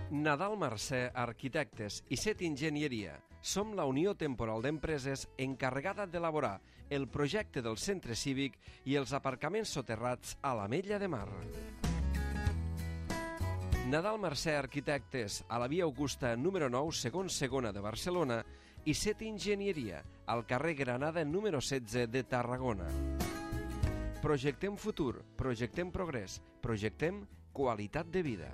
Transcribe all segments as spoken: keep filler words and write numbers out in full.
Nadal Mercè Arquitectes i Set Enginyeria. Som la Unió Temporal d'Empreses encarregada d'elaborar el projecte del centre cívic i els aparcaments soterrats a l'Ametlla de Mar. Nadal Mercè Arquitectes, a la via Augusta número nou, segon segona de Barcelona, i Set Enginyeria, al carrer Granada número setze de Tarragona. Projectem futur, projectem progrés, projectem qualitat de vida.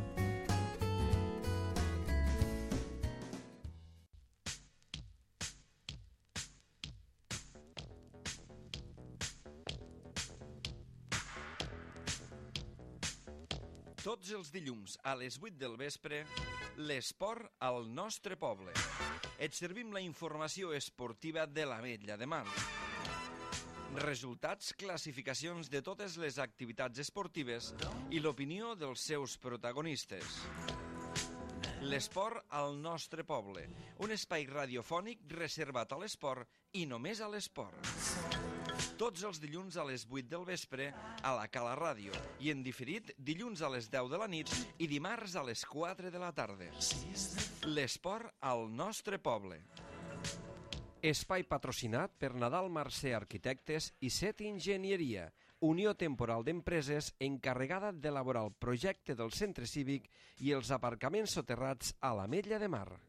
Tots els dilluns a les vuit del vespre, l'esport al nostre poble. Et servim la informació esportiva de l'Ametlla de Mar. Resultats, classificacions de totes les activitats esportives i l'opinió dels seus protagonistes. L'esport al nostre poble, un espai radiofònic reservat a l'esport i només a l'esport. Tots els dilluns a les vuit del vespre a la Cala Ràdio i en diferit dilluns a les deu de la nit i dimarts a les quatre de la tarda. L'esport al nostre poble. Espai patrocinat per Nadal Mercè Arquitectes i Set Enginyeria, Unió Temporal d'Empreses encarregada d'elaborar el projecte del centre cívic i els aparcaments soterrats a l'Ametlla de Mar.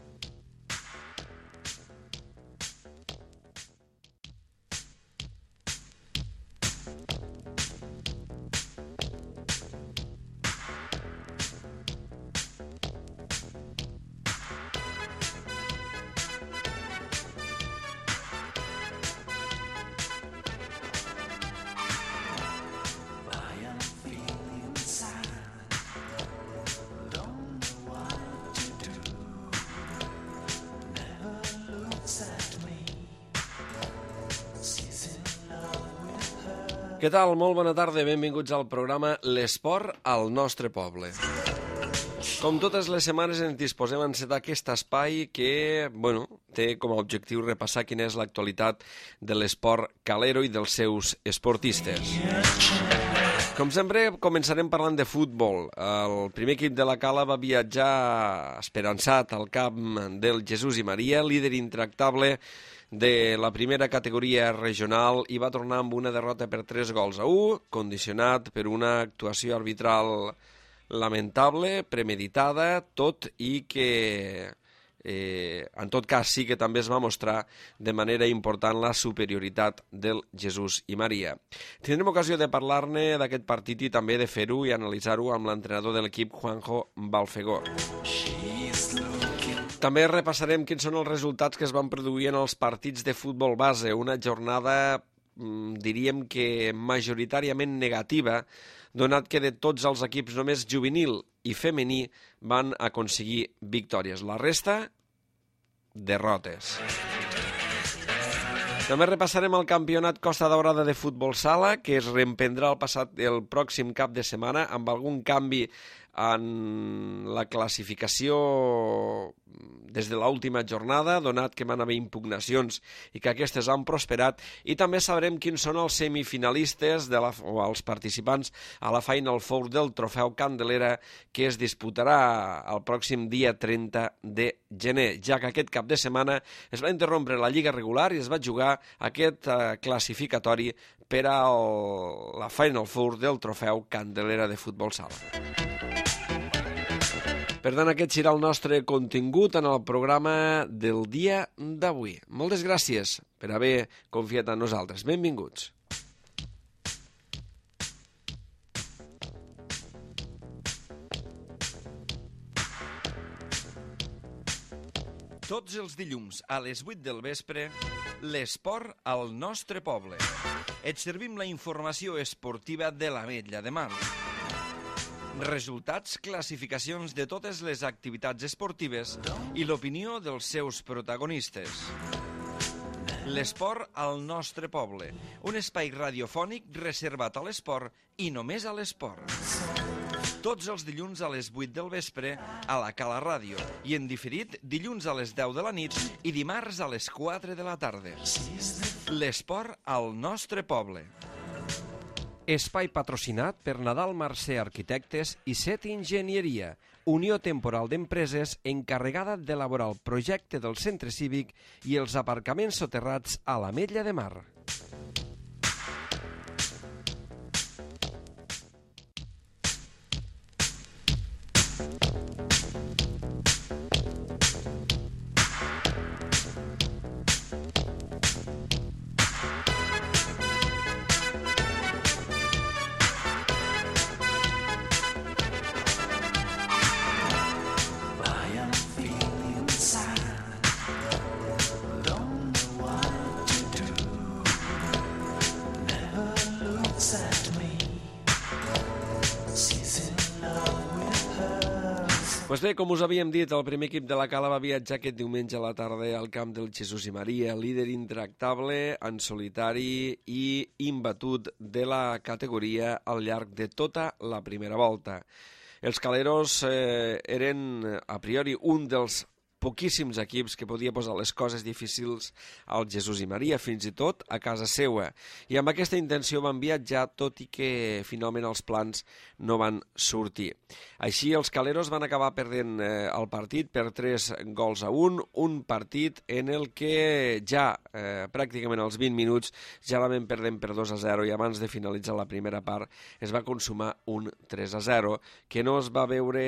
Què tal? Molt bona tarda, benvinguts al programa L'Esport al nostre poble. Com totes les setmanes ens disposem a encetar aquest espai que, bueno, té com a objectiu repassar quina és l'actualitat de l'esport calero i dels seus esportistes. Com sempre, començarem parlant de futbol. El primer equip de la Cala va viatjar esperançat al camp del Jesús i Maria, líder intractable de la primera categoria regional, i va tornar amb una derrota per tres gols a u, condicionat per una actuació arbitral lamentable, premeditada, tot i que eh, en tot cas sí que també es va mostrar de manera important la superioritat del Jesús i Maria. Tindrem ocasió de parlar-ne d'aquest partit i també de fer-ho i analitzar-ho amb l'entrenador de l'equip, Juanjo Balfegor. També repassarem quins són els resultats que es van produir en els partits de futbol base, una jornada, diríem que majoritàriament negativa, donat que de tots els equips només juvenil i femení van aconseguir victòries. La resta, derrotes. També repassarem el campionat Costa Daurada de futbol sala, que es reemprendrà el, passat, el pròxim cap de setmana, amb algun canvi en la classificació des de l'última jornada, donat que van haver impugnacions i que aquestes han prosperat, i també sabrem quins són els semifinalistes de la, o els participants a la Final Four del Trofeu Candelera, que es disputarà el pròxim dia trenta de gener, ja que aquest cap de setmana es va interrompre la Lliga regular i es va jugar aquest eh, classificatori per a el, la Final Four del Trofeu Candelera de futbol sala. Per tant, aquest serà el nostre contingut en el programa del dia d'avui. Moltes gràcies per haver confiat en nosaltres. Benvinguts. Tots els dilluns a les vuit del vespre, l'esport al nostre poble. Et servim la informació esportiva de l'Ametlla de Mar. Resultats, classificacions de totes les activitats esportives i l'opinió dels seus protagonistes. L'esport al nostre poble, un espai radiofònic reservat a l'esport i només a l'esport. Tots els dilluns a les vuit del vespre a la Cala Ràdio i en diferit dilluns a les deu de la nit i dimarts a les quatre de la tarda. L'esport al nostre poble. Espai patrocinat per Nadal Mercè Arquitectes i Set Enginyeria, unió temporal d'empreses encarregada d'elaborar el projecte del centre cívic i els aparcaments soterrats a l'Ametlla de Mar. Pues bé, com us havíem dit, el primer equip de la Cala va viatjar aquest diumenge a la tarda al camp del Jesús i Maria, líder intractable, en solitari i imbatut de la categoria al llarg de tota la primera volta. Els caleros eh, eren, a priori, un dels poquíssims equips que podia posar les coses difícils al Jesús i Maria, fins i tot a casa seua. I amb aquesta intenció van viatjar, tot i que finalment els plans no van sortir. Així, els caleros van acabar perdent eh, el partit per tres gols a un, un partit en el que ja eh, pràcticament als vint minuts ja la vam perdent per dos a zero i abans de finalitzar la primera part es va consumar un tres a zero que no es va veure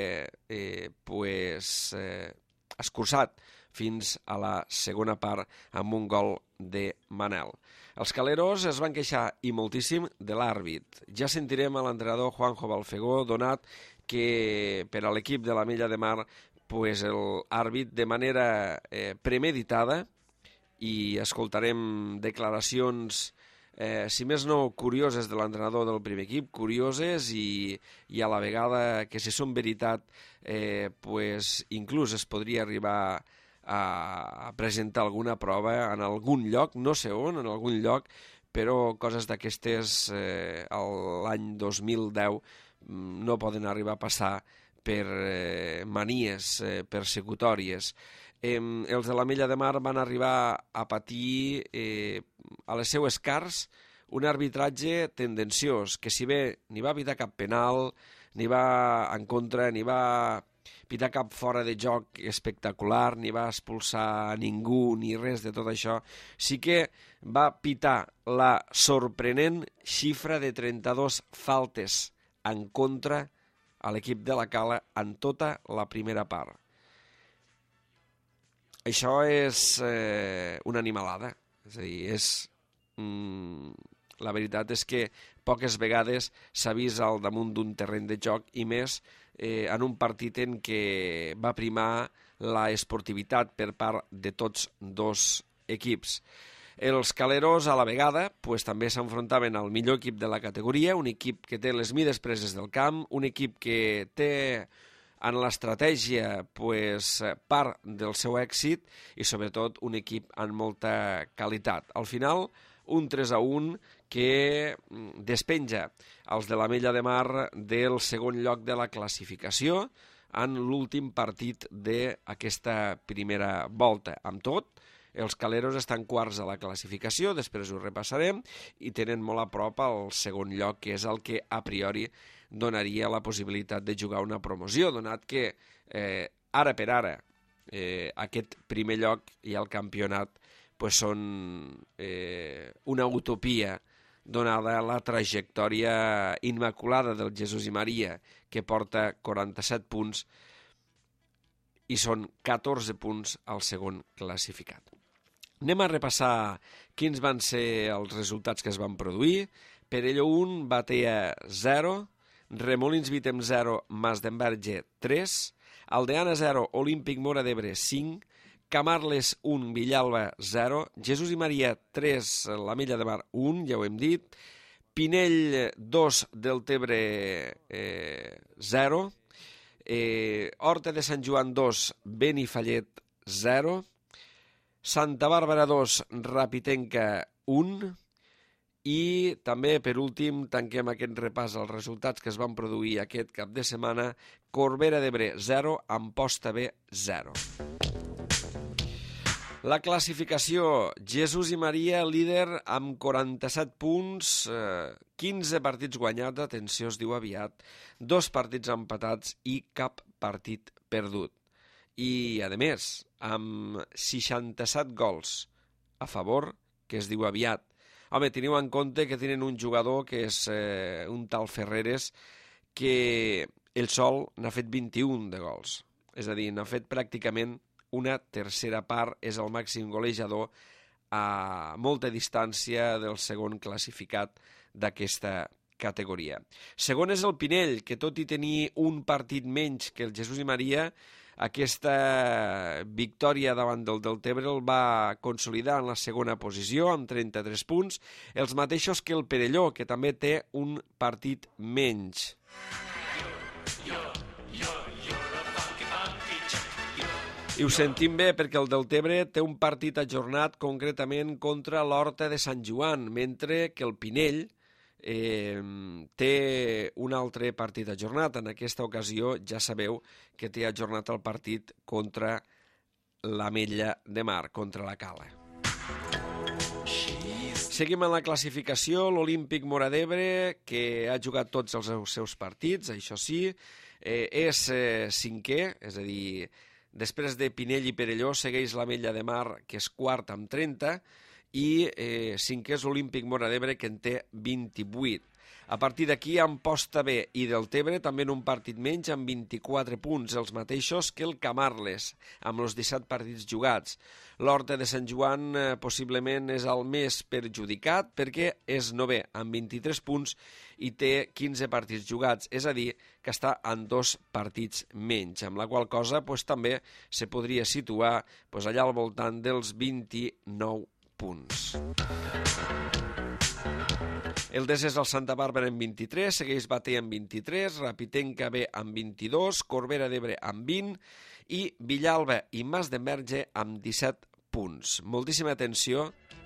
eh, pues, eh, escurçat fins a la segona part amb un gol de Manel. Els caleros es van queixar i moltíssim de l'àrbit. Ja sentirem a l'entrenador Juanjo Balfegó donat que per a l'equip de l'Ametlla de Mar pues l'àrbit de manera eh, premeditada i escoltarem declaracions Eh, si més no curioses de l'entrenador del primer equip, curioses i, i a la vegada que si són veritat eh, pues, inclús es podria arribar a, a presentar alguna prova en algun lloc, no sé on, en algun lloc, però coses d'aquestes eh, l'any dos mil deu no poden arribar a passar per eh, manies eh, persecutòries. Eh, els de l'Ametlla de Mar van arribar a patir eh, a les seues cars un arbitratge tendenciós, que si bé ni va pitar cap penal, ni va en contra, ni va pitar cap fora de joc espectacular, ni va expulsar ningú, ni res de tot això, sí que va pitar la sorprenent xifra de trenta-dos faltes en contra a l'equip de la Cala en tota la primera part. Això és eh, una animalada, és a dir, és, mm, la veritat és que poques vegades s'ha vist al damunt d'un terreny de joc i més eh, en un partit en què va primar la esportivitat per part de tots dos equips. Els caleros a la vegada pues, també s'enfrontaven al millor equip de la categoria, un equip que té les mides preses del camp, un equip que té en l'estratègia pues, part del seu èxit i sobretot un equip amb molta qualitat. Al final, un tres a un que despenja els de l'Ametlla de Mar del segon lloc de la classificació en l'últim partit d'aquesta primera volta. Amb tot, els caleros estan quarts a la classificació, després ho repassarem, i tenen molt a prop al segon lloc, que és el que a priori donaria la possibilitat de jugar una promoció, donat que eh, ara per ara eh, aquest primer lloc i el campionat pues, són eh, una utopia donada la trajectòria immaculada del Jesús i Maria, que porta quaranta-set punts i són catorze punts al segon classificat. Anem a repassar quins van ser els resultats que es van produir. Perelló un, Batea zero, Remolins Vitem zero, Masdenverge tres, Aldeana zero, Olímpic Móra d'Ebre cinc, Camarles un, Villalba zero, Jesús i Maria tres, l'Ametlla de Mar un, ja ho hem dit, Pinell dos, Deltebre eh, zero, eh, Horta de Sant Joan dos, Benifallet zero, Santa Bàrbara dos, Rapitenca un, i també, per últim, tanquem aquest repàs als resultats que es van produir aquest cap de setmana. Corbera d'Ebre zero, Amposta B zero. La classificació, Jesús i Maria líder amb quaranta-set punts, eh, quinze partits guanyats, atenció, es diu aviat, dos partits empatats i cap partit perdut. I, a més, amb seixanta-set gols a favor, que es diu aviat. Home, teniu en compte que tenen un jugador que és eh, un tal Ferreres, que ell sol n'ha fet vint-i-un de gols. És a dir, n'ha fet pràcticament una tercera part, és el màxim golejador a molta distància del segon classificat d'aquesta categoria. Segon és el Pinell, que tot i tenir un partit menys que el Jesús i Maria, aquesta victòria davant del Deltebre el va consolidar en la segona posició amb trenta-tres punts, els mateixos que el Perelló, que també té un partit menys. I ho sentim bé perquè el Deltebre té un partit ajornat concretament contra l'Horta de Sant Joan, mentre que el Pinell eh, té un altre partit ajornat. En aquesta ocasió ja sabeu que té ajornat el partit contra l'Ametlla de Mar, contra la Cala. Seguim en la classificació, l'Olímpic Móra d'Ebre, que ha jugat tots els seus partits, això sí, eh, és eh, cinquè, és a dir, després de Pinell i Perelló segueix l'Ametlla de Mar, que és quart amb trenta, i eh, cinquè és l'Olímpic Móra d'Ebre, que en té vint-i-vuit. A partir d'aquí, Amposta B i Deltebre també en un partit menys, amb vint-i-quatre punts, els mateixos que el Camarles, amb els disset partits jugats. L'Horta de Sant Joan eh, possiblement és el més perjudicat perquè és novè, amb vint-i-tres punts i té quinze partits jugats, és a dir, que està en dos partits menys, amb la qual cosa pues, també se podria situar pues, allà al voltant dels vint-i-nou punts. El desè és el Santa Bàrbara amb vint-i-tres, segueix Bater amb vint-i-tres, Rapitenca B amb vint-i-dos, Corbera d'Ebre amb vint i Villalba i Mas d'Enverge amb disset punts. Moltíssima atenció.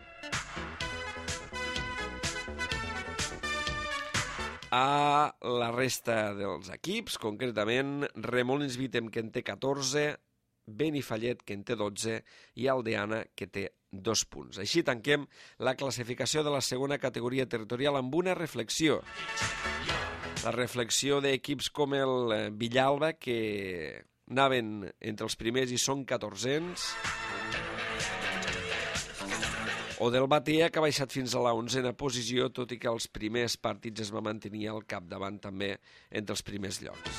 A la resta dels equips, concretament Remolins Vitem, que en té catorze, Benifallet, que en té dotze, i Aldeana, que té dos punts. Així tanquem la classificació de la segona categoria territorial amb una reflexió. La reflexió d'equips com el Villalba, que anaven entre els primers i són catorzens, o del Batea, que ha baixat fins a la onzena posició, tot i que els primers partits es va mantenir al capdavant també entre els primers llocs.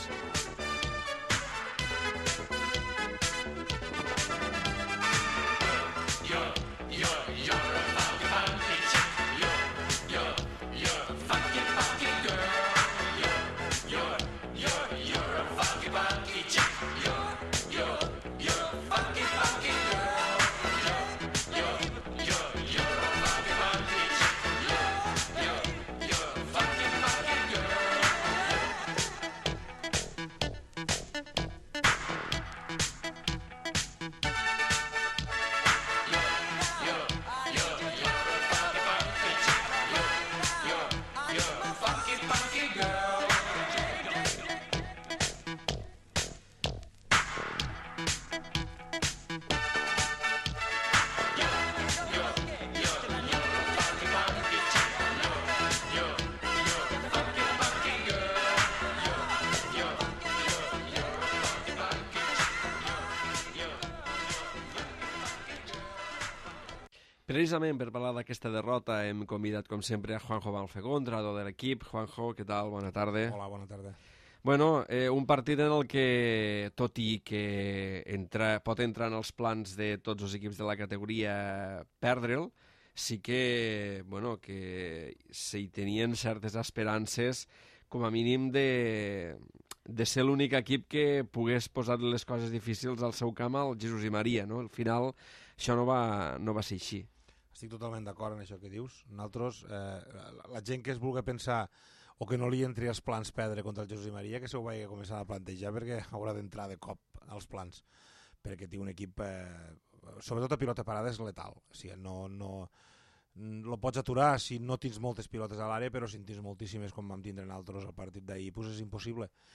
Precisament per parlar d'aquesta derrota hem convidat, com sempre, a Juanjo Balfegó, entrenador de l'equip. Juanjo, què tal? Bona tarda. Hola, bona tarda. Bueno, eh, un partit en el que, tot i que entra, pot entrar en els plans de tots els equips de la categoria perdre'l, sí que, bueno, que s'hi tenien certes esperances, com a mínim, de, de ser l'únic equip que pogués posar les coses difícils al seu camp al Jesús i Maria, no? Al final, això no va, no va ser així. Estic totalment d'acord en això que dius. Nosaltres, eh, la gent que es vulgui pensar o que no li entri als plans perdre contra el Jesús i Maria, que s'ho vagi a començar a plantejar perquè haurà d'entrar de cop als plans, perquè té un equip, eh, sobretot a pilota parada, és letal. O sigui, no, no, lo pots aturar si no tens moltes pilotes a l'àrea, però si en tens moltíssimes, com vam tindre nosaltres al partit d'ahir, doncs és impossible.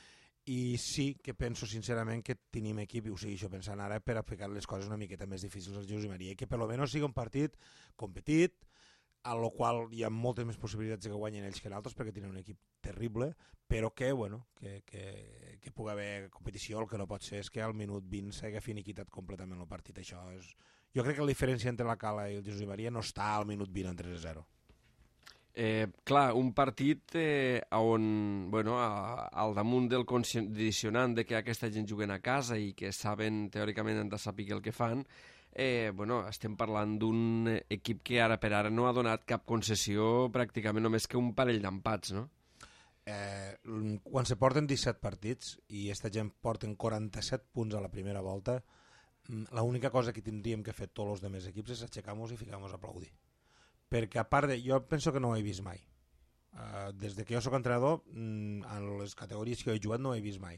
i sí que penso sincerament que tenim equip, i ho segueixo pensant ara, per aplicar les coses una miqueta més difícils als Josep Maria, i que per almenys sigui un partit competit, a lo qual hi ha moltes més possibilitats que guanyen ells que nosaltres, perquè tenen un equip terrible, però que, bueno, que, que, que pugui haver competició. El que no pot ser és que al minut vint s'hagi finiquitat completament el partit. Això és... Jo crec que la diferència entre la Cala i el Josep Maria no està al minut vint en tres a zero. Eh, clar, un partit eh, on, bueno, a, al damunt del condicionant de que aquesta gent juguen a casa i que saben, teòricament, han de saber el que fan, eh, bueno, estem parlant d'un equip que ara per ara no ha donat cap concessió, pràcticament només que un parell d'empats, no? Eh, quan se porten disset partits i aquesta gent porten quaranta-set punts a la primera volta, l'única cosa que tindríem que fer tots els altres equips és aixecar-nos i ficar-nos a aplaudir. Perquè a part de... Jo penso que no ho he vist mai. Uh, des de que jo soc entrenador, mm, en les categories que he jugat no ho he vist mai.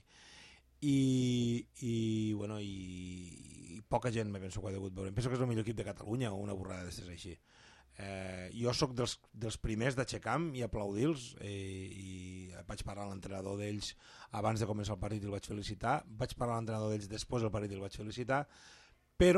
I, i, bueno, i, i poca gent me penso que ho he degut veure. Em penso que és el millor equip de Catalunya o una borrada d'estes així. Eh, jo sóc dels, dels primers d'aixecar-me i aplaudir-los, eh, i vaig parlar amb l'entrenador d'ells abans de començar el partit i el vaig felicitar, vaig parlar amb l'entrenador d'ells després del partit i el vaig felicitar, però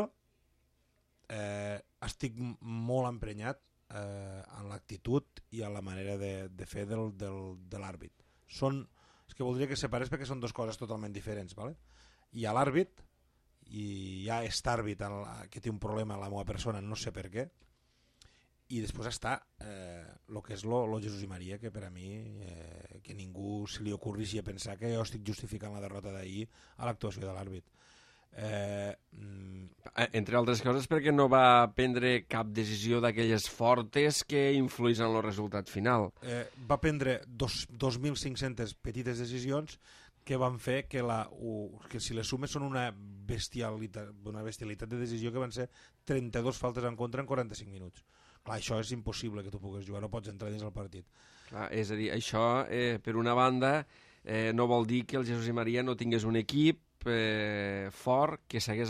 eh, estic molt emprenyat eh, en l'actitud i en la manera de, de fer del, del, de l'àrbit. Són, és que voldria que separés perquè són dues coses totalment diferents, ¿vale? Hi ha l'àrbit i hi ha aquest àrbit que té un problema a la meva persona, no sé per què, i després està eh, el que és lo, lo Jesús i Maria, que per a mi eh, que ningú se li ocorreixi a pensar que jo estic justificant la derrota d'ahir a l'actuació de l'àrbit. Eh, mm... Entre altres coses perquè no va prendre cap decisió d'aquelles fortes que influïssin en el resultat final. Eh, va prendre dos mil cinc-centes petites decisions que van fer que, la, uh, que si les sumes són una bestialitat, una bestialitat de decisió, que van ser trenta-dues faltes en contra en quaranta-cinc minuts. Clar, això és impossible que tu puguis jugar, no pots entrar dins el partit. Clar, és a dir, això, eh, per una banda, eh, no vol dir que el Jesús i Maria no tingués un equip eh, fort, que s'hagués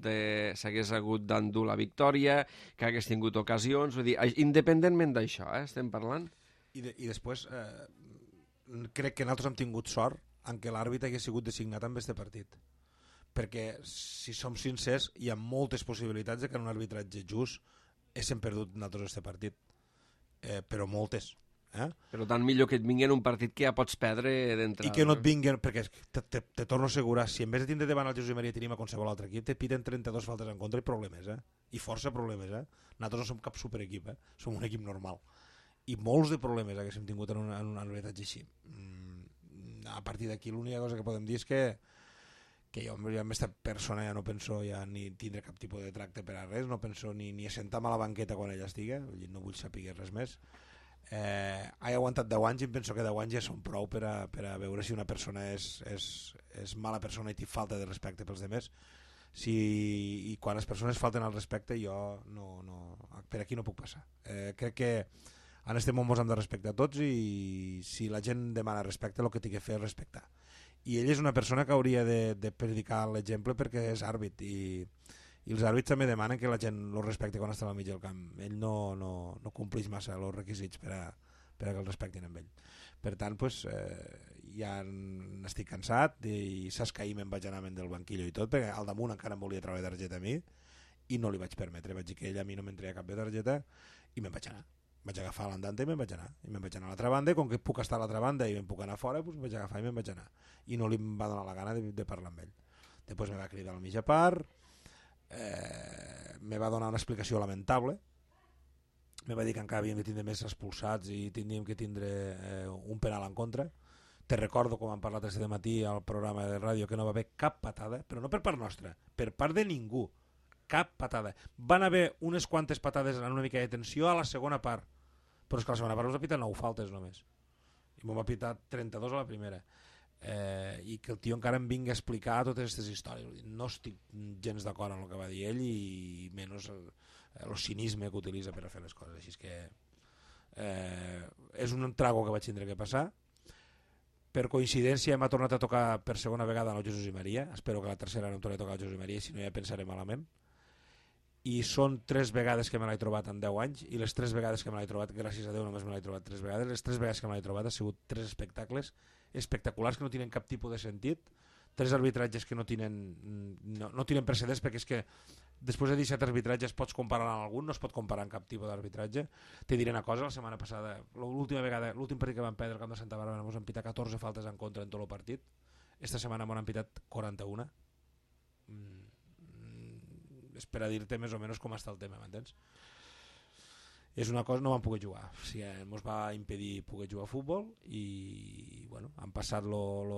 hagut d'endur la victòria, que hagués tingut ocasions, vull dir, independentment d'això, eh, estem parlant. I, de, i després, eh, crec que nosaltres hem tingut sort en què l'àrbit hagués sigut designat amb aquest partit. Perquè, si som sincers, hi ha moltes possibilitats de que en un arbitratge just haguéssim perdut nosaltres aquest partit, eh, però moltes. Eh? Per tant, millor que et vinguin un partit que ja pots perdre d'entrada. I que no et vinguin, perquè te, te, te torno a assegurar, si en vez de tindre davant el Josep Maria tenim a qualsevol altre equip, te piten trenta-dues faltes en contra i problemes, eh? I força problemes. Eh? Nosaltres no som cap superequip, eh? Som un equip normal. I molts de problemes haguéssim tingut en un, en un arbitratge així. Mm, a partir d'aquí l'única cosa que podem dir és que que jo amb aquesta persona ja no penso ja ni tindre cap tipus de tracte per a res, no penso ni, ni assentar-me a la banqueta quan ella estigui, no vull saber res més. Eh, he aguantat deu anys i penso que deu anys ja són prou per a, per a veure si una persona és, és, és mala persona i té falta de respecte pels demés. Si, i quan les persones falten al respecte, jo no, no, per aquí no puc passar. Eh, crec que en este món ens hem de respectar tots, i si la gent demana respecte, el que té que fer és respectar. I ell és una persona que hauria de, de predicar l'exemple, perquè és àrbit, i, i els àrbits també demanen que la gent el respecti quan està al mig del camp. Ell no, no, no compleix massa els requisits per a, per a que el respectin amb ell. Per tant, pues, eh, ja n'estic cansat, i saps que ahir me'n vaig anar del banquillo i tot, perquè al damunt encara em volia treure targeta a mi i no li vaig permetre. Vaig dir que ell a mi no m'entreia cap de targeta i me'n vaig anar. Vaig agafar l'andante i me'n vaig anar. I me'n vaig anar a l'altra banda, i com que puc estar a l'altra banda i me'n puc anar fora, doncs vaig agafar i me'n vaig anar. I no li va donar la gana de, de parlar amb ell. Després me va cridar al mig a part, eh, me va donar una explicació lamentable, me va dir que encara havíem de tindre més expulsats i tindríem que tindre eh, un penal en contra. Te recordo, com hem parlat aquest matí al programa de ràdio, que no va haver cap patada, però no per part nostra, per part de ningú. Cap patada. Van haver unes quantes patades en una mica de tensió a la segona part, però és que a la segona part us ha pitat nou faltes només, i m'ho va pitar trenta-dos a la primera. Eh, i que el tio encara em vingui a explicar totes aquestes històries. No estic gens d'acord amb el que va dir ell, i menys el, el cinisme que utilitza per a fer les coses. Així és que eh, és un trago que vaig tindre que passar. Per coincidència m'ha tornat a tocar per segona vegada el Jesús i Maria. Espero que la tercera no em torni a tocar el Jesús i Maria, si no ja pensaré malament. I són tres vegades que me l'he trobat en deu anys, i les tres vegades que me l'he trobat, gràcies a Déu només me l'he trobat tres vegades, les tres vegades que me l'he trobat ha sigut tres espectacles espectaculars que no tenen cap tipus de sentit, tres arbitratges que no tenen, no, no tenen precedents, perquè és que després de disset arbitratges pots comparar amb algun, no es pot comparar amb cap tipus d'arbitratge. Te diré una cosa, la setmana passada, l'última vegada, l'últim partit que vam perdre al camp de Santa Bàrbara, ens han pitat catorze faltes en contra en tot el partit. Esta setmana m'han pitat quaranta-una. Mm, és per a dir-te més o menys com està el tema, m'entens? És una cosa, no vam poder jugar, o sigui, ens va impedir poder jugar a futbol i bueno, han passat lo, lo,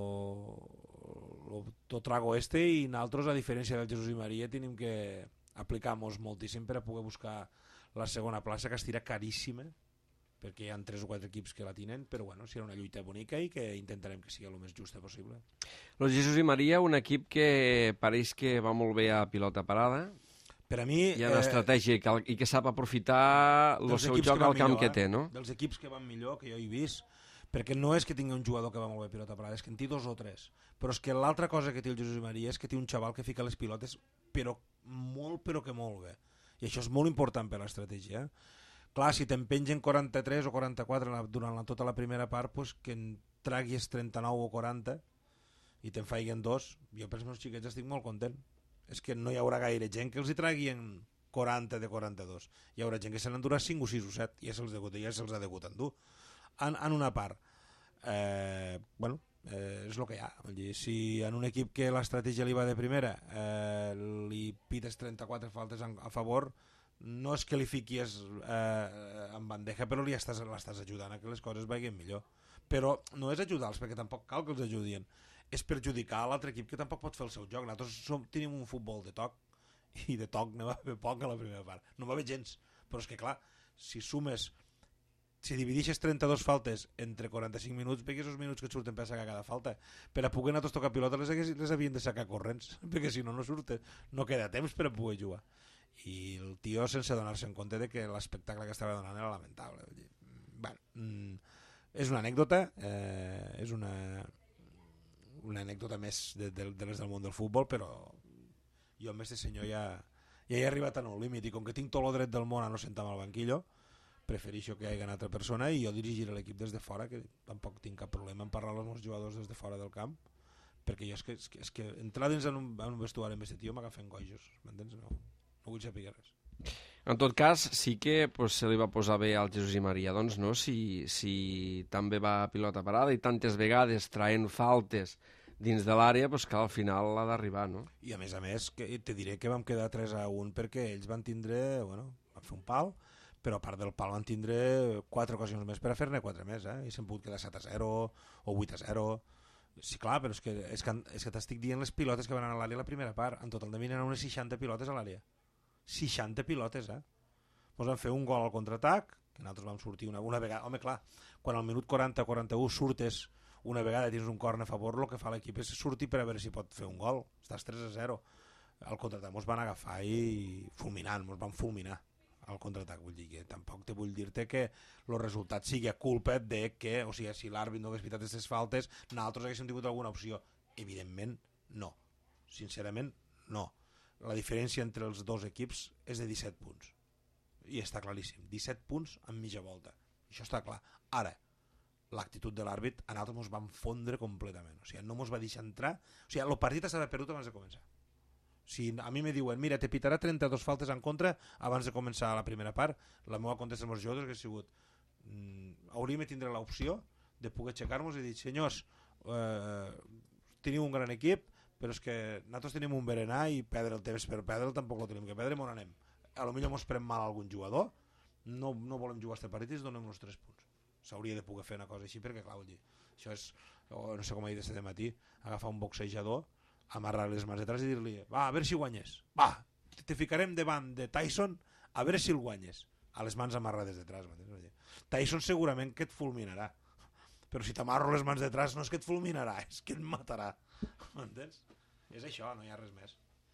lo, tot trago este i nosaltres, a diferència del Jesús i Maria, tenim que aplicar-nos moltíssim per a poder buscar la segona plaça, que estirà caríssima, perquè hi ha tres o quatre equips que la tenen, però bueno, serà una lluita bonica i que intentarem que sigui el més justa possible. Los Jesús i Maria, un equip que pareix que va molt bé a pilota parada. Per a mi... Hi ha una eh, estratègia i que, i que sap aprofitar el seu joc al camp millor, que té, no? Dels equips que van millor, que jo he vist, perquè no és que tingui un jugador que va molt bé pilota parada, és que en té dos o tres. Però és que l'altra cosa que té el Jesús i Maria és que té un xaval que fica les pilotes, però molt, però que molt bé. I això és molt important per l'estratègia. Clar, si te'n pengen quaranta-tres o quaranta-quatre durant la, tota la primera part, pues que en traguis trenta-nou o quaranta i te'n faiguen dos, jo per els meus xiquets estic molt content. És que no hi haurà gaire gent que els hi traguin quaranta de quaranta-dos. Hi haurà gent que se n'endurà cinc o sis o set, ja se'ls ja se ha degut endur. En, en una part, eh, bueno, eh, és el que hi ha. Vull dir, si en un equip que l'estratègia li va de primera eh, li pites trenta-quatre faltes a, a favor, no és que li fiquis eh, en bandeja, però li estàs, l'estàs ajudant a que les coses vagin millor. Però no és ajudar-los, perquè tampoc cal que els ajudin. És perjudicar l'altre equip que tampoc pot fer el seu joc. Nosaltres som, tenim un futbol de toc i de toc no va haver poc a la primera part, no va haver gens, però és que clar, si sumes, si dividixes trenta-dos faltes entre quaranta-cinc minuts, perquè aquests minuts que et surten per sacar cada falta, per a poder nosaltres tocar pilota les, les havien de sacar corrents, perquè si no no surten, no queda temps per a poder jugar. I el tio, sense donar-se en compte de que l'espectacle que estava donant era lamentable. Bueno, mm, és una anècdota, eh, és una una anècdota més de, de, de les del món del futbol, però jo amb este senyor ja, ja he arribat a un límit i com que tinc tot el dret del món a no sentar-me al banquillo, prefereixo que hi hagi una altra persona i jo dirigiré l'equip des de fora, que tampoc tinc cap problema en parlar amb els jugadors des de fora del camp, perquè jo és que, és que, és que entrar dins en un, en un vestuari amb aquest tio m'agafen gojos, m'entens? No, no vull saber res. En tot cas, sí que pues, se li va posar bé al Jesús i Maria, doncs, no? Si, si també va a pilota parada i tantes vegades traient faltes dins de l'àrea, pues, que al final l'ha d'arribar, no? I a més a més, que te diré que vam quedar tres a un perquè ells van tindre, bueno, van fer un pal, però a part del pal van tindre quatre ocasions més per a fer-ne quatre més, eh? I s'han pogut quedar set a zero o vuit a zero. Sí, clar, però és que, és que, és que t'estic dient les pilotes que van anar a l'àrea la primera part. En total de mi eren unes seixanta pilotes a l'àrea. seixanta pilotes, eh? Ens van fer un gol al contraatac, que nosaltres vam sortir una, una vegada. Home, clar, quan al minut quaranta o quaranta-u surtes una vegada i tens un corner a favor, el que fa l'equip és sortir per a veure si pot fer un gol. Estàs tres a zero. Al contraatac ens van agafar i fulminant, ens van fulminar al contraatac. Vull dir que tampoc te vull dir-te que el resultat sigui a culpa de que, o sigui, si l'àrbit no hagués pitat aquestes faltes, nosaltres haguéssim tingut alguna opció. Evidentment, no. Sincerament, no. La diferència entre els dos equips és de disset punts. I està claríssim. disset punts en mitja volta. Això està clar. Ara, l'actitud de l'àrbit a nosaltres ens van fondre completament. O sigui, no ens va deixar entrar. O sigui, el partit estava perdut abans de començar. Si a mi me diuen, mira, te pitarà trenta-dos faltes en contra abans de començar la primera part, la meva contesta amb els jugadors hauria sigut mm, hauríem de tindre l'opció de poder aixecar-nos i dir, senyors, eh, teniu un gran equip, però és que nosaltres tenim un berenar i perdre el temps per perdre tampoc el tenim que perdre, on anem? A lo millor mos pren mal algun jugador, no, no volem jugar este partit i ens donem els tres punts. S'hauria de poder fer una cosa així perquè, clar, vull dir, això és, no sé com he dit este matí, agafar un boxejador, amarrar les mans detrás i dir-li, va, a veure si guanyes, va, te ficarem davant de Tyson a veure si el guanyes, a les mans amarrades detrás. Tyson segurament que et fulminarà, però si t'amarro les mans detrás no és que et fulminarà, és que et matarà. M'entens? És això, no hi ha res més.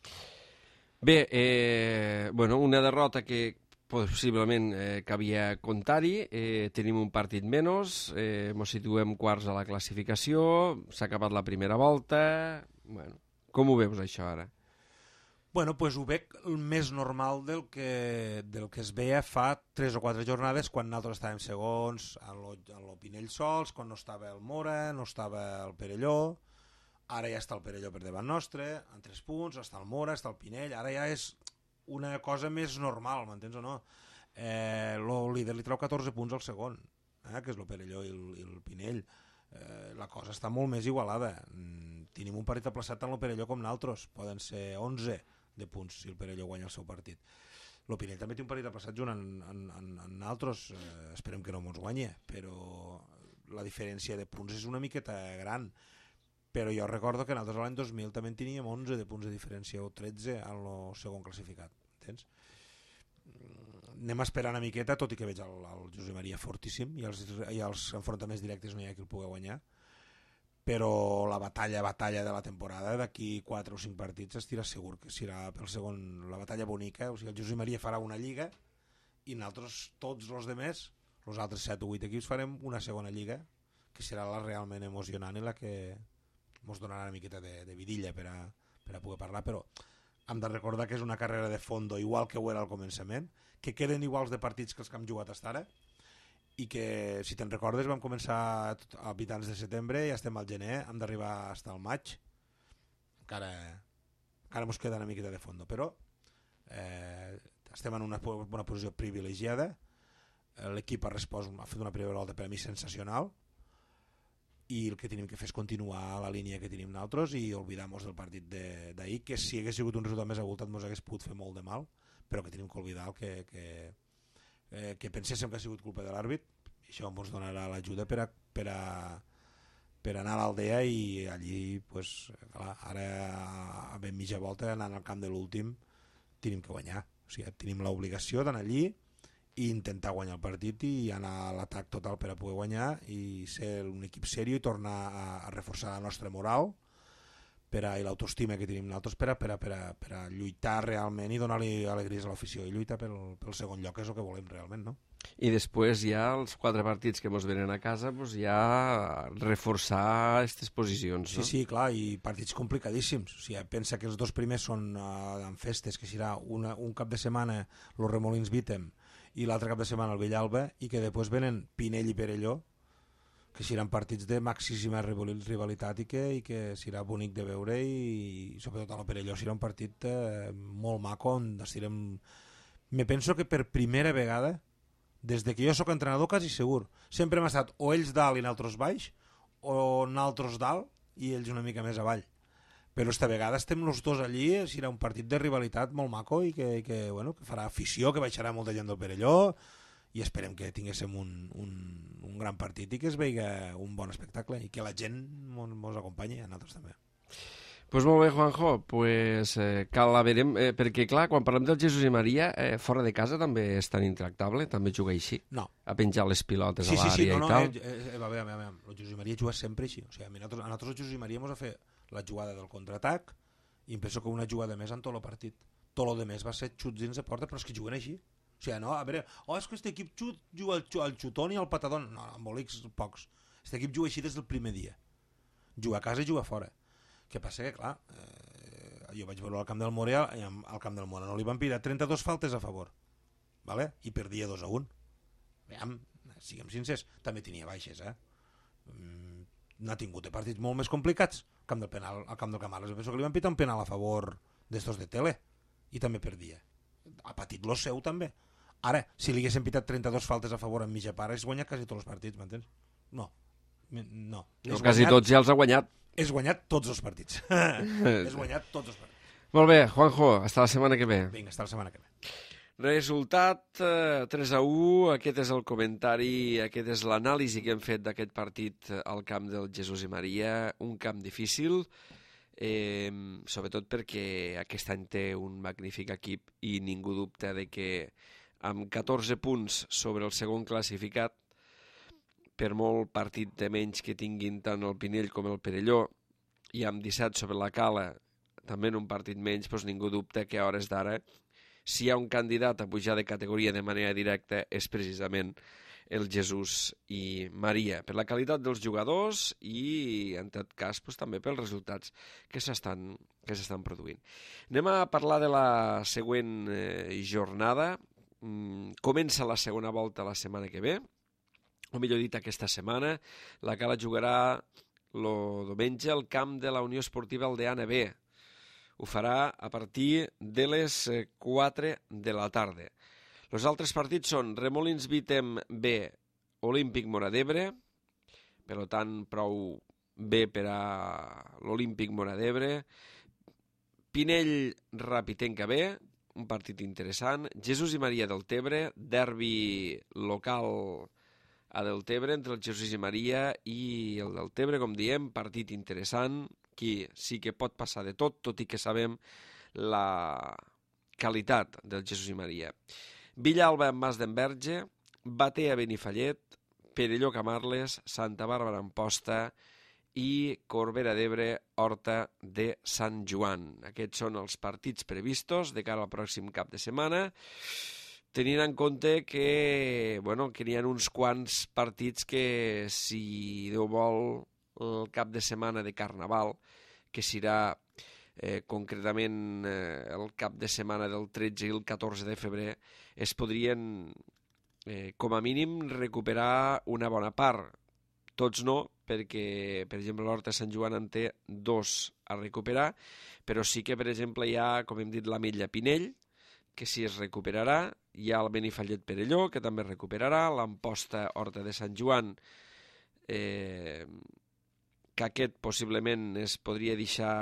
Bé, eh, bueno, una derrota que possiblement eh, cabia comptar-hi, eh, tenim un partit menys, eh, ens situem quarts a la classificació, s'ha acabat la primera volta. Bueno, com ho veus això ara? Bueno, pues ho veig el més normal del que, del que es veia fa tres o quatre jornades quan nosaltres estàvem segons a lo, a lo Pinell sols, quan no estava el Mora, no estava el Perelló, ara ja està el Perelló per davant nostre, en tres punts, està el Mora, està el Pinell, ara ja és una cosa més normal, m'entens o no? Eh, el líder li treu catorze punts al segon, eh, que és el Perelló i el, i el Pinell. Eh, la cosa està molt més igualada. Mm, tenim un partit aplaçat tant el Perelló com nosaltres, poden ser onze de punts si el Perelló guanya el seu partit. El Pinell també té un partit aplaçat junt en, en, en, en nosaltres, eh, esperem que no ens guanyi, però la diferència de punts és una miqueta gran. Però jo recordo que nosaltres l'any dos mil també en teníem onze de punts de diferència o tretze en el segon classificat, entens? Anem a esperar una miqueta, tot i que veig el, el Josep Maria fortíssim i els, i els enfrontaments directes no hi ha qui el pugui guanyar, però la batalla batalla de la temporada d'aquí quatre o cinc partits estirà segur que serà pel segon, la batalla bonica, o sigui, el Josep Maria farà una lliga i nosaltres, tots els demés, els altres set o vuit equips farem una segona lliga que serà la realment emocionant i la que ens donarà una miqueta de, de vidilla per a, per a poder parlar, però hem de recordar que és una carrera de fondo igual que ho era al començament, que queden iguals de partits que els que hem jugat fins ara i que, si te'n recordes, vam començar a mitjans de setembre i estem al gener, hem d'arribar fins al maig, encara encara ens queda una miqueta de fondo, però eh, estem en una bona posició privilegiada, l'equip ha respost, ha fet una primera volta per a mi sensacional i el que tenim que fer és continuar la línia que tenim nosaltres i oblidar-nos del partit d'ahir, que si hagués sigut un resultat més abultat ens hagués pogut fer molt de mal, però que tenim que oblidar el que, que, eh, que penséssim que ha sigut culpa de l'àrbit, i això ens donarà l'ajuda per a, per a, per anar a l'Aldea i allí, pues, clar, ara a ben mitja volta, anant al camp de l'últim, tenim que guanyar. O sigui, tenim l'obligació d'anar allí i intentar guanyar el partit i anar a l'atac total per a poder guanyar i ser un equip sèrio i tornar a, a reforçar la nostra moral per a, i l'autoestima que tenim nosaltres per a, per, a, per, a, per a lluitar realment i donar-li alegries a l'afició i lluitar pel, pel segon lloc, que és el que volem realment, no? I després ja els quatre partits que ens venen a casa, doncs ja reforçar aquestes posicions, no? Sí, sí, clar, i partits complicadíssims. O sigui, pensa que els dos primers són uh, en festes, que serà una, un cap de setmana los Remolins Vítem i l'altre cap de setmana el Villalba, i que després venen Pinell i Perelló, que seran partits de màxima rivalitat i que, i que serà bonic de veure, i, i sobretot a la Perelló serà un partit eh, molt maco on estirem... Me penso que per primera vegada, des de que jo sóc entrenador, quasi segur, sempre hem estat o ells dalt i nosaltres baix, o nosaltres dalt i ells una mica més avall. Però esta vegada estem els dos allí, serà un partit de rivalitat molt maco i que, que, bueno, que farà afició, que baixarà molta gent del Perelló, i esperem que tinguéssim un, un, un gran partit i que es veiga un bon espectacle i que la gent ens acompanyi, a nosaltres també. Pues molt bé, Juanjo, pues, eh, cal la verem, eh, perquè clar, quan parlem del Jesús i Maria, eh, fora de casa també és tan intractable, també juga així, no. A penjar les pilotes sí, a l'àrea sí, sí, no, i no, tal. Eh, eh, va bé, va bé, el Jesús i Maria juga sempre així, o sigui, a nosaltres, a nosaltres el Jesús i Maria ens ha fet la jugada del contraatac i em penso que una jugada més en tot el partit. Tot el més va ser xuts dins de porta, però és que juguen així. O sigui, no, a veure, oh, és que aquest equip xut, juga al, al xutón i al patadón. No, amb bolics pocs. Aquest equip juga així des del primer dia. Juga a casa i juga fora. Què passa que, clar, eh, jo vaig veure al camp del Morea i al camp del Mora no li van pirar trenta-dos faltes a favor, vale? I perdia dos a un. Veiem, siguem sincers, també tenia baixes, eh? Mm, n'ha tingut de partits molt més complicats. Al camp del penal, al camp del Camales, penso que li van pitar un penal a favor d'estos de tele i també perdia. Ha patit lo seu també. Ara, si li haguessin pitat trenta-dos faltes a favor en mitja part, és guanyat quasi tots els partits, m'entens? No. No. no quasi guanyat, tots ja els ha guanyat. És guanyat tots els partits. És guanyat tots els partits. Molt bé, Juanjo, hasta la setmana que ve. Vinga, hasta la setmana que ve. Resultat eh, tres a u, aquest és el comentari, aquest és l'anàlisi que hem fet d'aquest partit al camp del Jesús i Maria, un camp difícil, eh, sobretot perquè aquest any té un magnífic equip i ningú dubta de que amb catorze punts sobre el segon classificat, per molt partit de menys que tinguin tant el Pinell com el Perelló, i amb disset sobre la Cala, també en un partit menys, doncs ningú dubta que a hores d'ara, si hi ha un candidat a pujar de categoria de manera directa, és precisament el Jesús i Maria, per la qualitat dels jugadors i, en tot cas, doncs, també pels resultats que s'estan que s'estan produint. Anem a parlar de la següent eh, jornada. Mm, comença la segona volta la setmana que ve, o millor dit aquesta setmana. La Cala jugarà el diumenge al camp de la Unió Esportiva Aldeana B. Ho farà a partir de les quatre de la tarda. Els altres partits són Remolins Vitem B, Olímpic Móra d'Ebre, per tant, prou bé per a l'Olímpic Móra d'Ebre. Pinell Rapitenca B, un partit interessant. Jesús i Maria Deltebre, derbi local a Deltebre entre el Jesús i Maria i el Deltebre, com diem, partit interessant, qui sí que pot passar de tot, tot i que sabem la qualitat del Jesús i Maria. Villalba en Mas d'Enverge, Batea Benifallet, Perelló Camarles, Santa Bàrbara Amposta i Corbera d'Ebre, Horta de Sant Joan. Aquests són els partits previstos de cara al pròxim cap de setmana, tenint en compte que, bueno, que n'hi ha uns quants partits que, si Déu vol, el cap de setmana de Carnaval, que serà eh, concretament eh, el cap de setmana del tretze i el catorze de febrer, es podrien, eh, com a mínim, recuperar una bona part. Tots no, perquè, per exemple, l'Horta de Sant Joan en té dos a recuperar, però sí que, per exemple, hi ha, com hem dit, l'Ametlla Pinell, que si es recuperarà, hi ha el Benifallet Perelló, que també es recuperarà, l'Amposta Horta de Sant Joan, eh, que aquest possiblement es podria deixar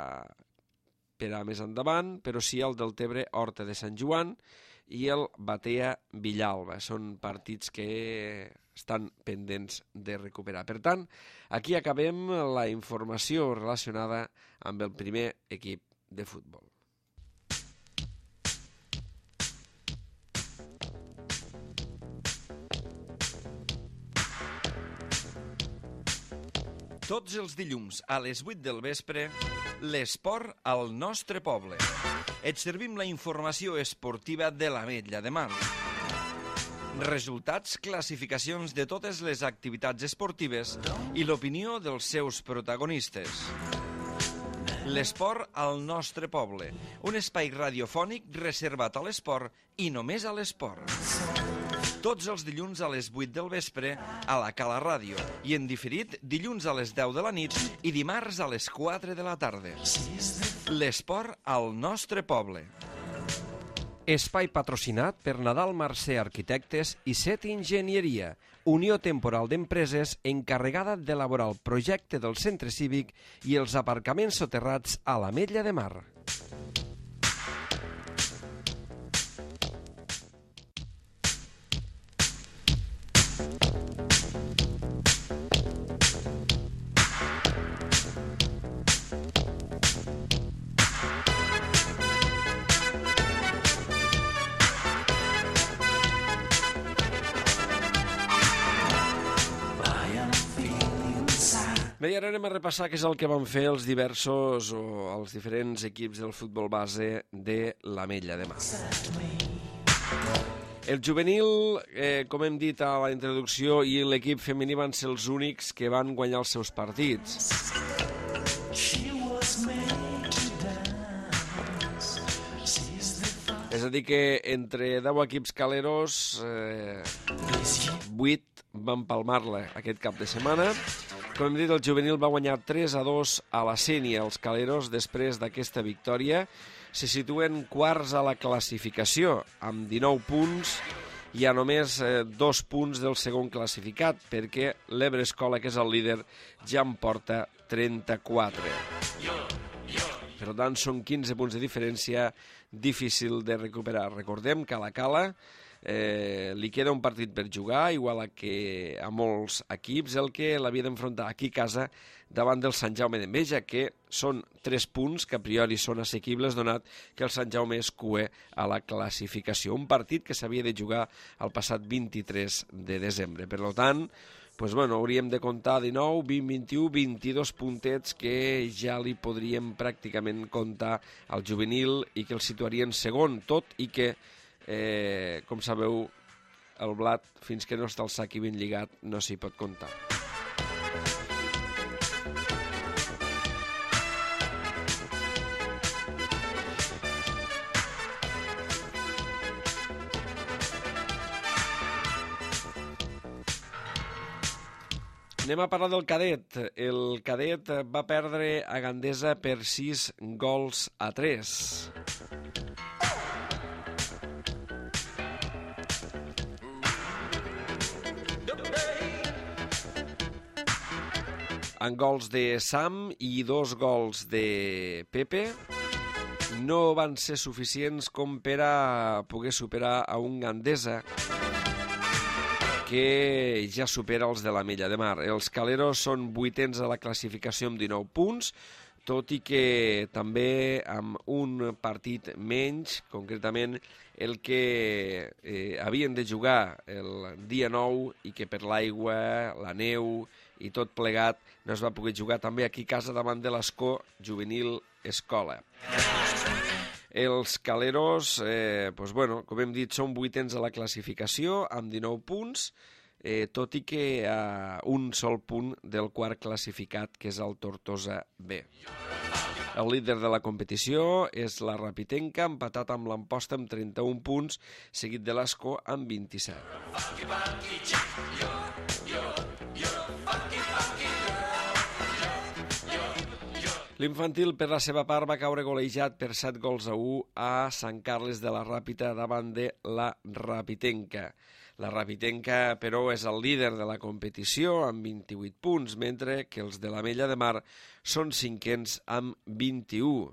per a més endavant, però sí el Deltebre Horta de Sant Joan i el Batea Villalba. Són partits que estan pendents de recuperar. Per tant, aquí acabem la informació relacionada amb el primer equip de futbol. Tots els dilluns a les vuit del vespre, l'esport al nostre poble. Et servim la informació esportiva de l'Ametlla de Mar. Resultats, classificacions de totes les activitats esportives i l'opinió dels seus protagonistes. L'esport al nostre poble, un espai radiofònic reservat a l'esport i només a l'esport. Tots els dilluns a les vuit del vespre a la Cala Ràdio i en diferit dilluns a les deu de la nit i dimarts a les quatre de la tarda. L'esport al nostre poble. Espai patrocinat per Nadal Mercè Arquitectes i Set Enginyeria, unió temporal d'empreses encarregada d'elaborar el projecte del centre cívic i els aparcaments soterrats a l'Ametlla de Mar. Bé, i ara anem a repassar què és el que van fer els diversos o els diferents equips del futbol base de l'Ametlla de Mar. El juvenil, eh, com hem dit a la introducció, i l'equip femení van ser els únics que van guanyar els seus partits. És a dir que entre deu equips caleros, eh, vuit van palmar-la aquest cap de setmana. Com hem dit, el juvenil va guanyar tres a dos a la Sénia. Els caleros, després d'aquesta victòria, se situen quarts a la classificació, amb dinou punts, hi ha només eh, dos punts del segon classificat, perquè l'Ebre Escola, que és el líder, ja en porta trenta-quatre. Per tant, són quinze punts de diferència, difícil de recuperar. Recordem que a la Cala eh, li queda un partit per jugar, igual a que a molts equips, el que l'havia d'enfrontar aquí a casa davant del Sant Jaume d'Enveja, que són tres punts que a priori són assequibles, donat que el Sant Jaume és cué a la classificació. Un partit que s'havia de jugar el passat vint-i-tres de desembre. Per tant, pues bueno, hauríem de comptar dinou, vint, vint-i-u, vint-i-dos puntets que ja li podríem pràcticament comptar al juvenil i que el situarien segon, tot i que, eh, com sabeu, el blat, fins que no està el sac i ben lligat, no s'hi pot comptar. Anem a parlar del cadet. El cadet va perdre a Gandesa per sis gols a tres. Amb gols de Sam i dos gols de Pepe, no van ser suficients com per a poder superar a un Gandesa que ja supera els de l'Ametlla de Mar. Els caleros són vuitens a la classificació amb dinou punts, tot i que també amb un partit menys, concretament el que eh, havien de jugar el dia nou i que per l'aigua, la neu i tot plegat no es va poder jugar també aquí a casa davant de l'Escó Juvenil Escola. Els caleros, eh, doncs, bueno, com hem dit, són vuitens a la classificació amb dinou punts, eh, tot i que a un sol punt del quart classificat, que és el Tortosa B. El líder de la competició és la Rapitenca, empatat amb l'Amposta amb trenta-un punts, seguit de l'Escó amb vint-i-set. L'infantil, per la seva part, va caure golejat per set gols a u a Sant Carles de la Ràpita davant de la Rapitenca. La Rapitenca, però, és el líder de la competició amb vint-i-vuit punts, mentre que els de l'Ametlla de Mar són cinquens amb vint-i-u.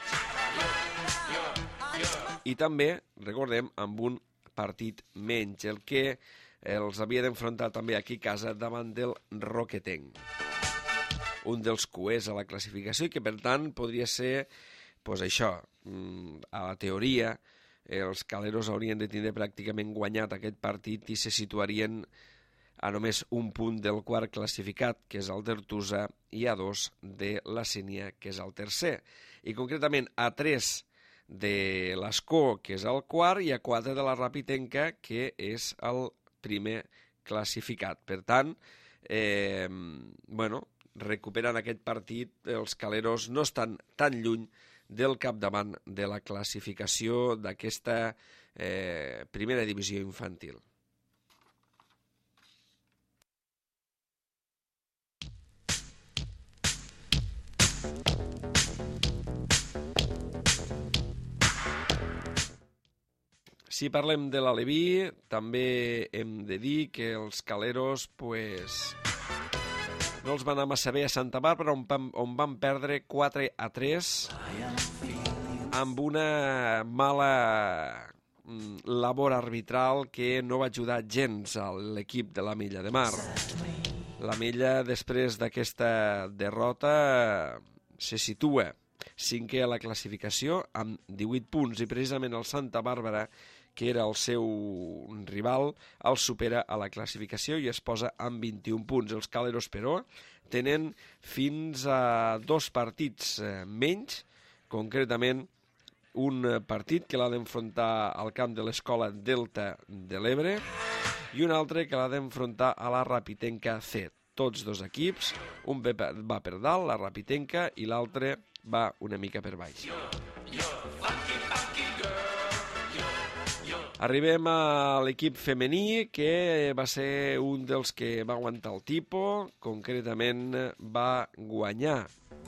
I també, recordem, amb un partit menys, el que els havia d'enfrontar també aquí a casa davant del Roquetenc, un dels cuers a la classificació i que, per tant, podria ser, doncs això, a la teoria, els caleros haurien de tindre pràcticament guanyat aquest partit i se situarien a només un punt del quart classificat, que és el d'Artusa, i a dos de la Sénia, que és el tercer. I concretament a tres de l'Escó, que és el quart, i a quatre de la Rapitenca, que és el primer classificat. Per tant, eh, bueno, recuperen aquest partit, els caleros no estan tan lluny del capdavant de la classificació d'aquesta eh, primera divisió infantil. Si parlem de l'Aleví, també hem de dir que els caleros, pues, no els van anar massa bé a Santa Bàrbara, on, on van perdre quatre a tres amb una mala labor arbitral que no va ajudar gens a l'equip de l'Ametlla de Mar. L'Ametlla, després d'aquesta derrota, se situa cinquè a la classificació amb divuit punts i precisament el Santa Bàrbara, que era el seu rival, el supera a la classificació i es posa amb vint-i-un punts. Els caleros, però, tenen fins a dos partits menys, concretament un partit que l'ha d'enfrontar al camp de l'Escola Delta de l'Ebre i un altre que l'ha d'enfrontar a la Rapitenca C. Tots dos equips, un va per dalt, la Rapitenca, i l'altre va una mica per baix. Arribem a l'equip femení, que va ser un dels que va aguantar el tipus, concretament va guanyar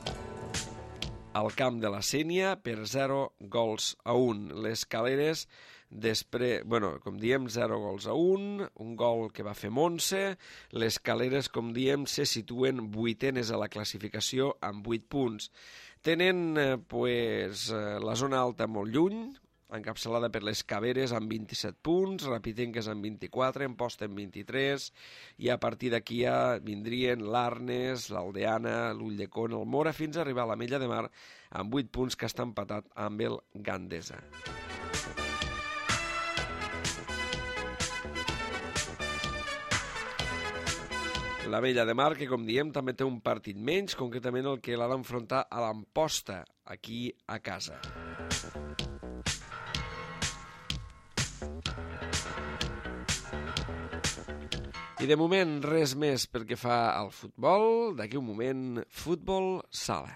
al camp de la Sénia per zero gols a un. Les caleres, després, bueno, com diem, zero gols a un, un gol que va fer Montse. Les caleres, com diem, se situen vuitenes a la classificació amb vuit punts. Tenen eh, pues, la zona alta molt lluny, encapçalada per les Caveres amb vint-i-set punts, Rapitenques amb vint-i-quatre, Amposta amb vint-i-tres, i a partir d'aquí ja vindrien l'Arnes, l'Aldeana, l'Ulldecona, el Mora, fins a arribar a l'Ametlla de Mar amb vuit punts, que està empatat amb el Gandesa. L'Ametlla de Mar, que com diem també té un partit menys, concretament el que l'ha d'enfrontar a l'Amposta, aquí a casa. I de moment res més pel que fa al futbol. D'aquí un moment, futbol sala.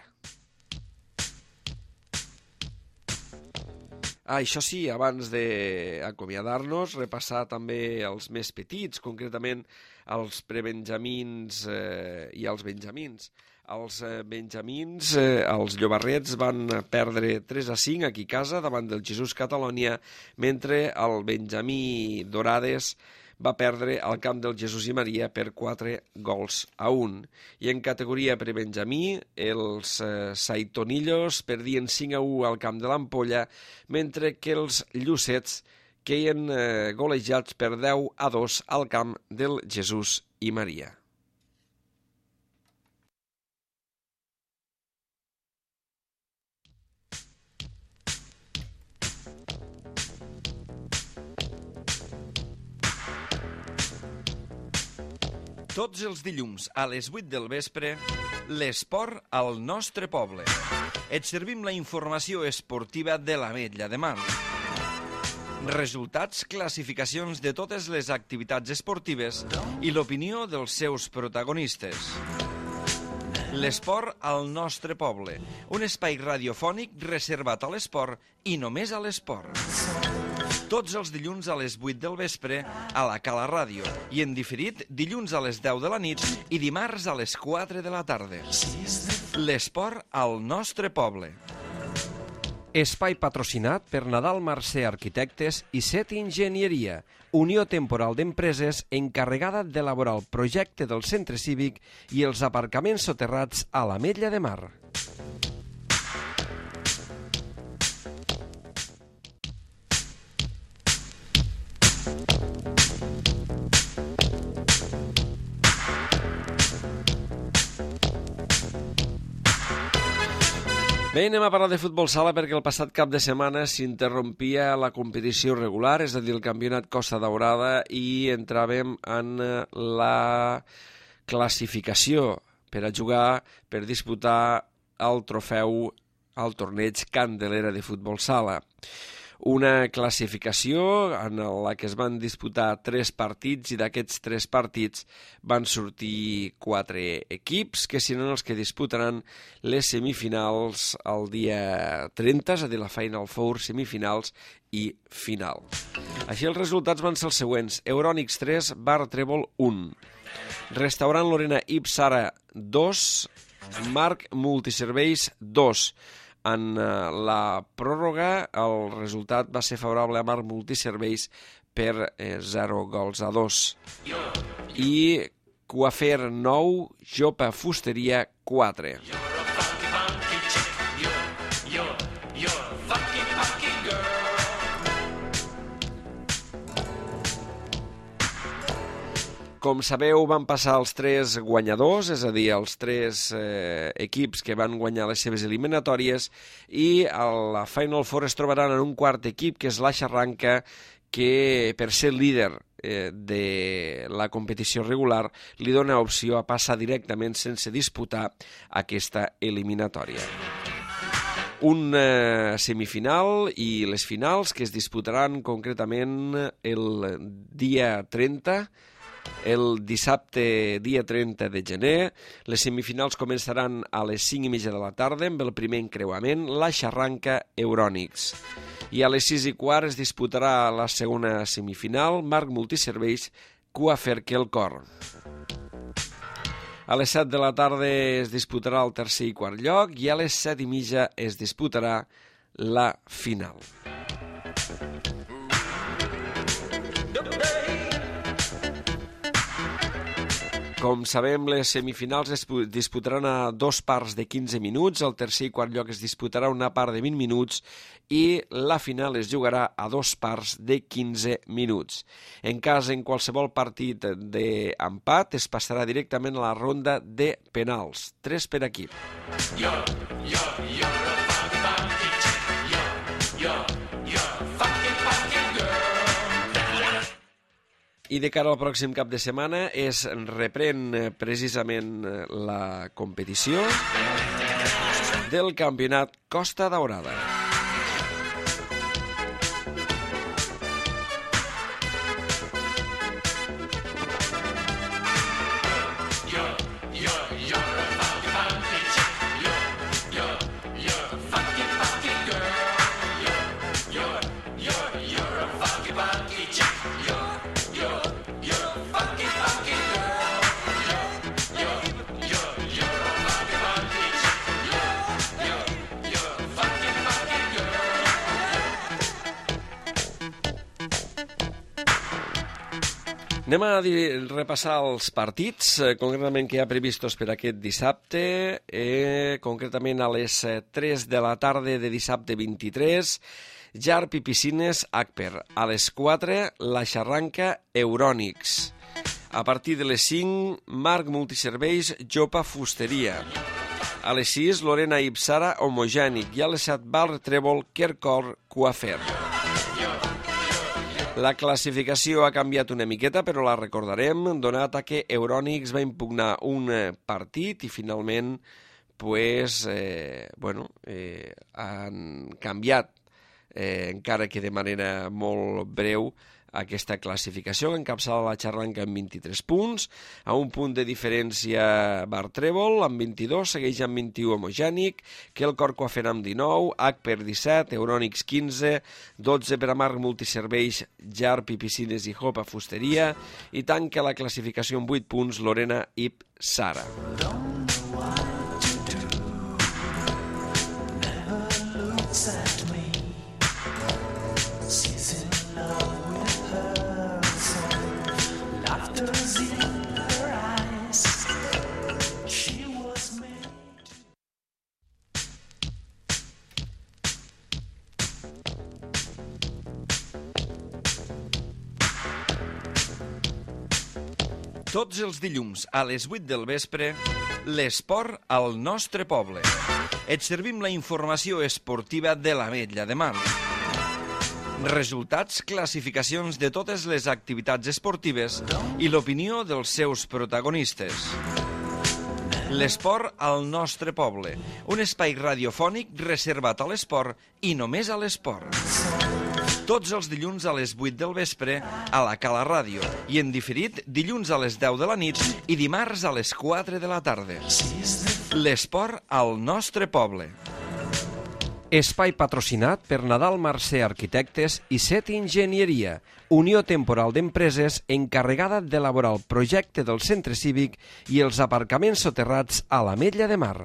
Ah, això sí, abans d'acomiadar-nos, repassar també els més petits, concretament els prebenjamins eh, i els benjamins. Els eh, benjamins, eh, els llobarrets, van perdre tres a cinc aquí a casa davant del Jesús Catalònia, mentre el benjamí Dorades va perdre al camp del Jesús i Maria per quatre gols a un. I en categoria prebenjamí, els eh, Saitonillos perdien cinc a u al camp de l'Ampolla, mentre que els Llucets queien eh, golejats per deu a dos al camp del Jesús i Maria. Tots els dilluns a les vuit del vespre, l'esport al nostre poble. Et servim la informació esportiva de l'Ametlla de Mar. Resultats, classificacions de totes les activitats esportives i l'opinió dels seus protagonistes. L'esport al nostre poble, un espai radiofònic reservat a l'esport i només a l'esport. Tots els dilluns a les vuit del vespre a la Cala Ràdio i en diferit dilluns a les deu de la nit i dimarts a les quatre de la tarda. L'esport al nostre poble. Espai patrocinat per Nadal Mercè Arquitectes i Set Enginyeria, unió temporal d'empreses encarregada d'elaborar el projecte del centre cívic i els aparcaments soterrats a l'Ametlla de Mar. Bé, anem a parlar de futbol sala perquè el passat cap de setmana s'interrompia la competició regular, és a dir, el campionat Costa Daurada, i entràvem en la classificació per a jugar, per disputar el trofeu al torneig Candelera de futbol sala. Una classificació en la que es van disputar tres partits i d'aquests tres partits van sortir quatre equips que seran els que disputaran les semifinals el dia trenta, és a dir, la Final Four, semifinals i final. Així els resultats van ser els següents: Eurònics tres, Bar Trèvol un, Restaurant Lorena Ipsara dos, Marc Multiserveis dos. En la pròrroga el resultat va ser favorable a Marc Multiserveis per zero gols a dos. I Coafer nou, Jopa Fusteria quatre. Com sabeu, van passar els tres guanyadors, és a dir, els tres eh, equips que van guanyar les seves eliminatòries, i a la Final Four es trobaran en un quart equip, que és la Xarranca, que per ser líder eh, de la competició regular li dona opció a passar directament sense disputar aquesta eliminatòria. Un eh, semifinal i les finals que es disputaran concretament el dia trenta, el dissabte dia trenta de gener. Les semifinals començaran a les cinc i mitja de la tarda amb el primer encreuament, la Xarranca Eurònics. I a les sis i quart es disputarà la segona semifinal, Marc Multiserveis, Coafer Quelcor. A les set de la tarda es disputarà el tercer i quart lloc i a les set i mitja es disputarà la final. Com sabem, les semifinals es disputaran a dos parts de quinze minuts, el tercer i quart lloc es disputarà una part de vint minuts i la final es jugarà a dos parts de quinze minuts. En cas en qualsevol partit d'empat es passarà directament a la ronda de penals, tres per equip. Yo, yo, yo, yo, yo, I de cara al pròxim cap de setmana es reprèn precisament la competició del campionat Costa Daurada. Anem a dir, repassar els partits, eh, concretament que hi ha previstos per aquest dissabte, eh, concretament a les tres de la tarda de dissabte vint-i-tres, Jarp i Piscines Agper. A les quatre, La Xarranca Eurònics. A partir de les cinc, Marc Multiserveis Jopa Fusteria. A les sis, Lorena Ipsara Homogènic. I a les set, Val Trèvol Kercor Coafer. La classificació ha canviat una miqueta, però la recordarem, donat a que Eurònics va impugnar un partit i finalment pues, eh, bueno, eh, han canviat, eh, encara que de manera molt breu, aquesta classificació, que encapçala La Xarranca amb vint-i-tres punts, a un punt de diferència Bar Trèvol amb vint-i-dos, segueix amb vint-i-u Homogènic, Kelcor Coafer amb dinou, Agper disset, Eurònics quinze, dotze per a Marc Multiserveis, Jarp i Piscines i Jopa Fusteria, i tanca la classificació amb vuit punts Lorena Ip Sara. Tots els dilluns a les vuit del vespre, l'esport al nostre poble. Et servim la informació esportiva de l'Ametlla de Mar. Resultats, classificacions de totes les activitats esportives i l'opinió dels seus protagonistes. L'esport al nostre poble, un espai radiofònic reservat a l'esport i només a l'esport. Tots els dilluns a les vuit del vespre a la Cala Ràdio i en diferit dilluns a les deu de la nit i dimarts a les quatre de la tarda. L'esport al nostre poble. Espai patrocinat per Nadal Mercè Arquitectes i Set Enginyeria, unió temporal d'empreses encarregada d'elaborar el projecte del centre cívic i els aparcaments soterrats a l'Ametlla de Mar.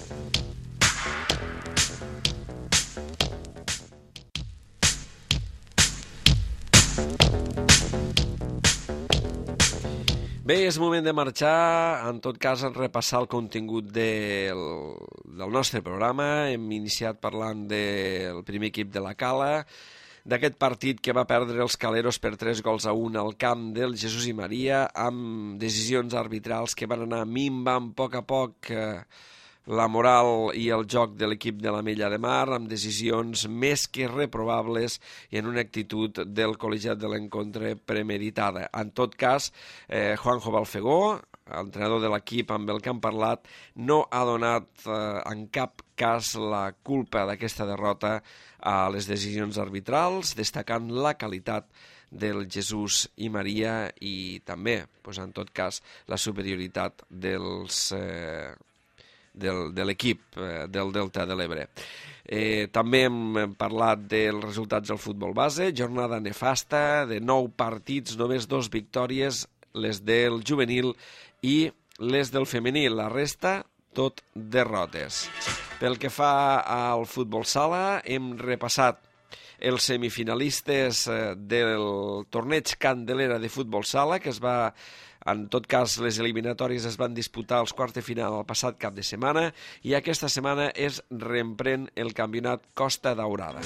Bé, és moment de marxar, en tot cas, en repassar el contingut del, del nostre programa. Hem iniciat parlant del primer equip de la Cala, d'aquest partit que va perdre els caleros per tres gols a un al camp del Jesús i Maria, amb decisions arbitrals que van anar minvant a poc a poc eh, la moral i el joc de l'equip de l'Ametlla de Mar, amb decisions més que reprovables i en una actitud del col·legiat de l'encontre premeditada. En tot cas, eh, Juanjo Balfegó, entrenador de l'equip amb el que han parlat, no ha donat eh, en cap cas la culpa d'aquesta derrota a les decisions arbitrals, destacant la qualitat del Jesús i Maria i també, doncs, en tot cas, la superioritat dels... Eh, del, de l'equip eh, del Delta de l'Ebre. Eh, també hem parlat dels resultats del futbol base, jornada nefasta, de nou partits, només dos victòries, les del juvenil i les del femení. La resta, tot derrotes. Pel que fa al futbol sala, hem repassat els semifinalistes del torneig Candelera de futbol sala, que es va... En tot cas, les eliminatòries es van disputar als quarts de final el passat cap de setmana i aquesta setmana es reemprèn el campionat Costa Daurada.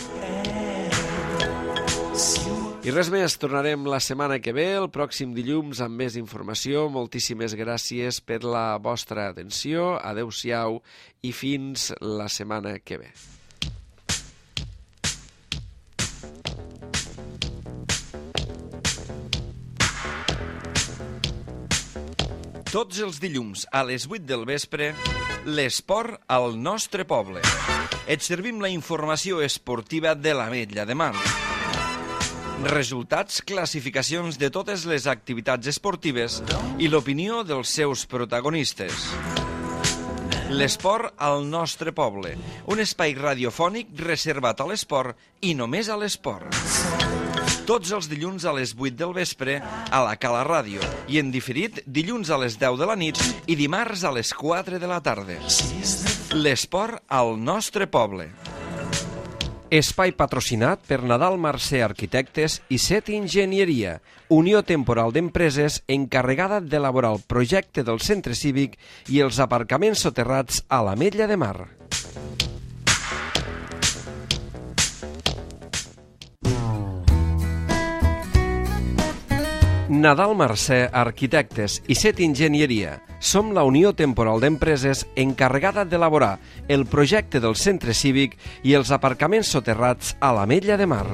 I res més, tornarem la setmana que ve, el pròxim dilluns, amb més informació. Moltíssimes gràcies per la vostra atenció. Adéu-siau i fins la setmana que ve. Tots els dilluns a les vuit del vespre, l'esport al nostre poble. Et servim la informació esportiva de l'Ametlla de Mar. Resultats, classificacions de totes les activitats esportives i l'opinió dels seus protagonistes. L'esport al nostre poble, un espai radiofònic reservat a l'esport i només a l'esport. Tots els dilluns a les vuit del vespre a la Cala Ràdio i en diferit dilluns a les deu de la nit i dimarts a les quatre de la tarda. L'esport al nostre poble. Espai patrocinat per Nadal Mercè Arquitectes i Set Enginyeria, unió temporal d'empreses encarregada d'elaborar el projecte del centre cívic i els aparcaments soterrats a l'Ametlla de Mar. Nadal Mercè Arquitectes i Set Enginyeria. Som la unió temporal d'empreses encarregada d'elaborar el projecte del centre cívic i els aparcaments soterrats a l'Ametlla de Mar.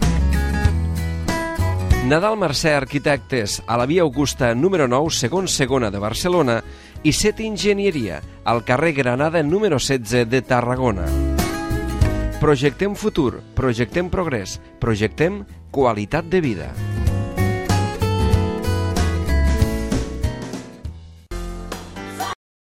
Nadal Mercè Arquitectes, a la via Augusta número nou, segon segona de Barcelona, i Set Enginyeria, al carrer Granada número setze de Tarragona. Projectem futur, projectem progrés, projectem qualitat de vida.